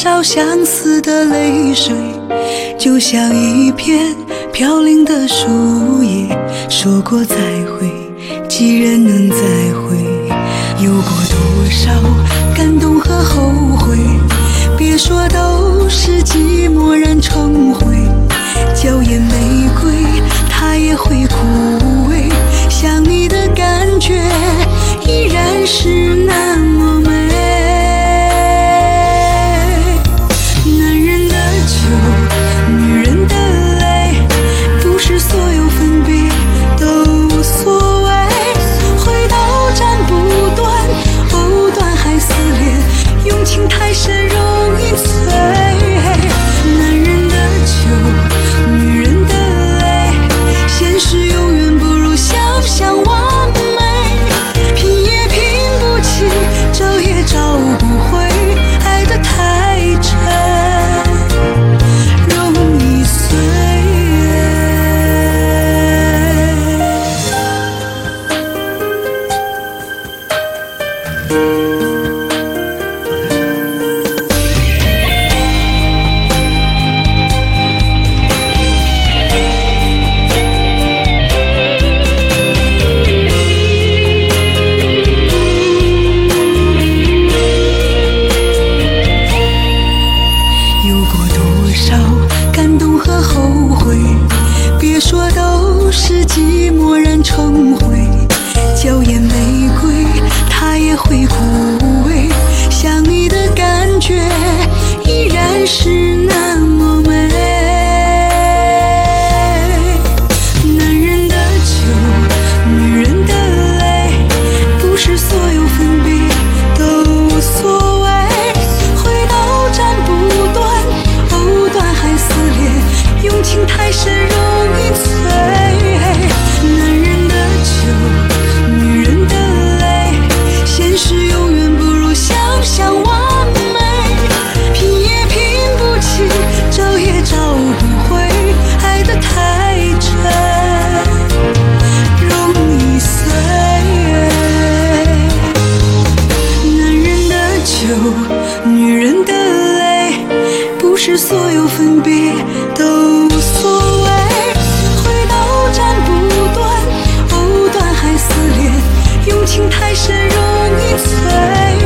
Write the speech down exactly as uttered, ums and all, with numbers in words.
少相思的泪水，就像一片飘零的树叶。说过再会，既然能再会，有过多少感动和后悔，别说都是寂寞染成灰。娇艳玫瑰它也会枯萎，想你的感觉依然是那么美。男人的酒，女人的泪，不是所有分别都无所谓。回头斩不断，藕断还丝连，用情太深容易碎。男人的酒，女人的泪，现实永远不如想象完美。拼也拼不起，找也找不回，爱得太真，容易碎。感动和后悔，别说都是寂寞染成灰。娇艳玫瑰它也会枯萎，想你的感觉依然是那么美。男人的酒，女人的泪，不是所有分别都无所谓。回头斩不断，藕断还丝连，用情太深容易碎。男人的酒，女人的泪，现实永远不如想象完美。拼也拼不起，找也找不回，爱得太真，容易碎。男人的酒，女人的泪，不是所有分别都无所谓。回头斩不断，藕断还丝连，用情太深容易碎。